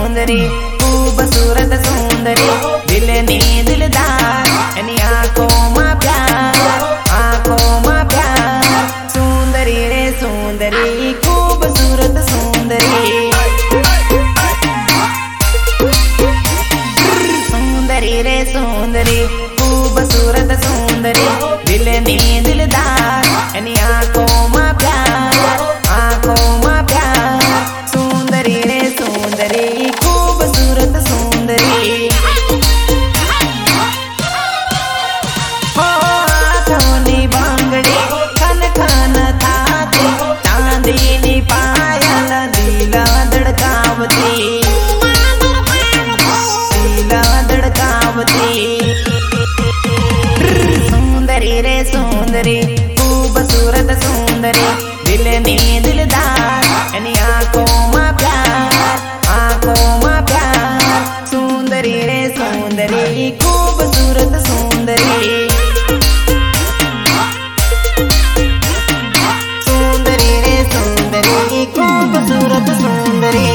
सुंदरी खूबसूरत सुंदरी दिल नी दिलदार एनी आंखों में प्यार सुंदरी रे सुंदरी खूबसूरत सुंदरी सुंदरी रे सुंदरी खूबसूरत सुंदरी दिल नी दिलदार एनी आंखों में प्यार सुंदरी रे सुंदरी खूबसूरत सुंदरी हो हाथोनी बांगड़ी खन खन थाती चांदीनी पायल दिला धड़कावती सुंदरी रे सुंदरी खूबसूरत सुंदरी दिल नी दिलदार एनी आंखों में प्यार सुंदरी रे सुंदरी खूबसूरत सुंदरी सुंदरी रे सुंदरी खूबसूरत सुंदरी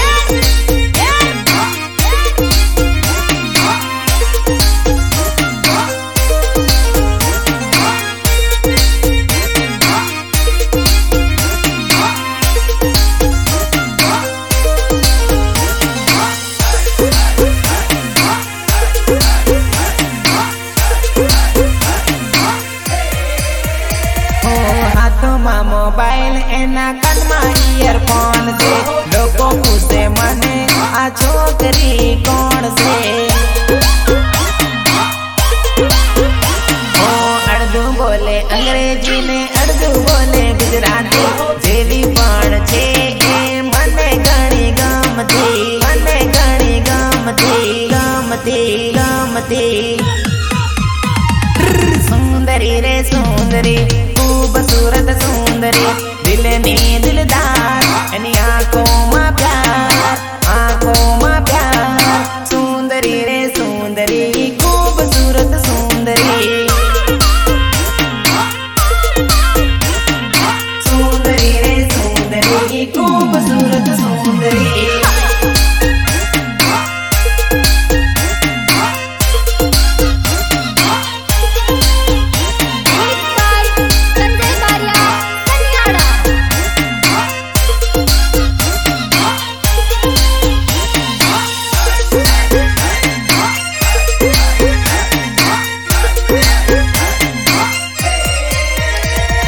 मोबाइल एना कन में ईयरफोन से लोगों पूछे मने आ छोकरी कौन से ओ अर्दू बोले अंग्रेजी ने अर्दू बोले गुजराती जेवी पण छे ए मने घणी गमती सुंदरी रे सुंदरी खूबसूरत सुंदरी दिल नी दिलदार एनी आंखों में प्यार सुंदरी रे सुंदरी खूबसूरत सुंदरी सुंदरी रे सुंदरी खूबसूरत सुंदरी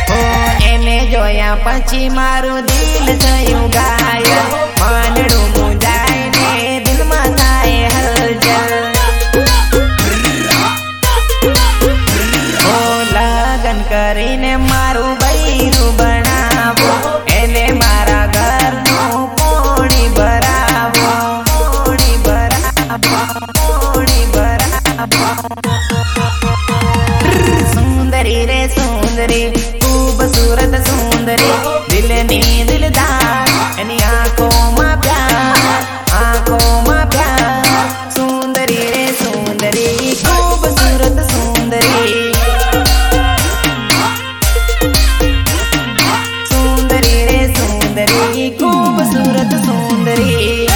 जोया पछी मारू दिल थयुं घायल मानडू